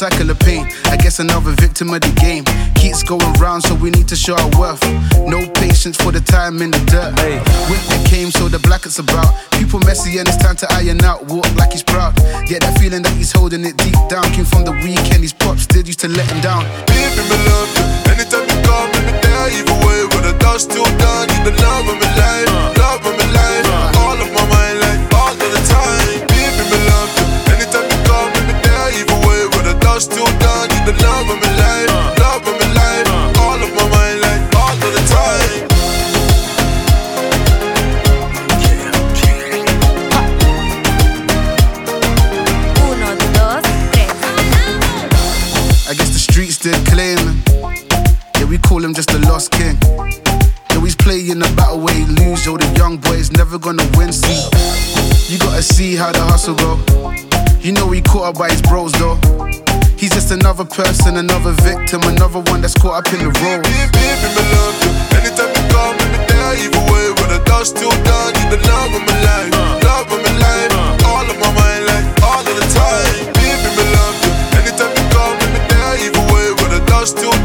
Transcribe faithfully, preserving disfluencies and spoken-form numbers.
cycle of pain. I guess another victim of the game. Keeps going round, so we need to show our worth. No patience for the time in the dirt. Hey. Winter came, so the blanket's about. People messy and it's time to iron out. Walk like he's proud. Yeah, that feeling that he's holding it deep down came from the weekend. His pops did used to let him down. Baby, me love you. Anytime you call me, me there. Either way, with the dust still down. You the love of my life, love of my life. All of my mind, like all of the time. Baby, me love you. Anytime you call me, me there. Either way, with the dust still down. You the love of my life, love of my life. All of my mind, like all of the time. I guess the streets did claim him. Yeah, we call him just a lost king. Yeah, he's playing the battle where he lose. Yo, the young boy is never gonna win. See, you gotta see how the hustle go. You know he caught up by his bros though. He's just another person, another victim, another one that's caught up in the road. Baby, baby, me love you. Anytime you call me, me there. Either way, with the dust still down. You the love of my life, love of my life. All of my mind, like all of the time. Baby, me love you. Anytime you call me, me there. Either way, with the dust still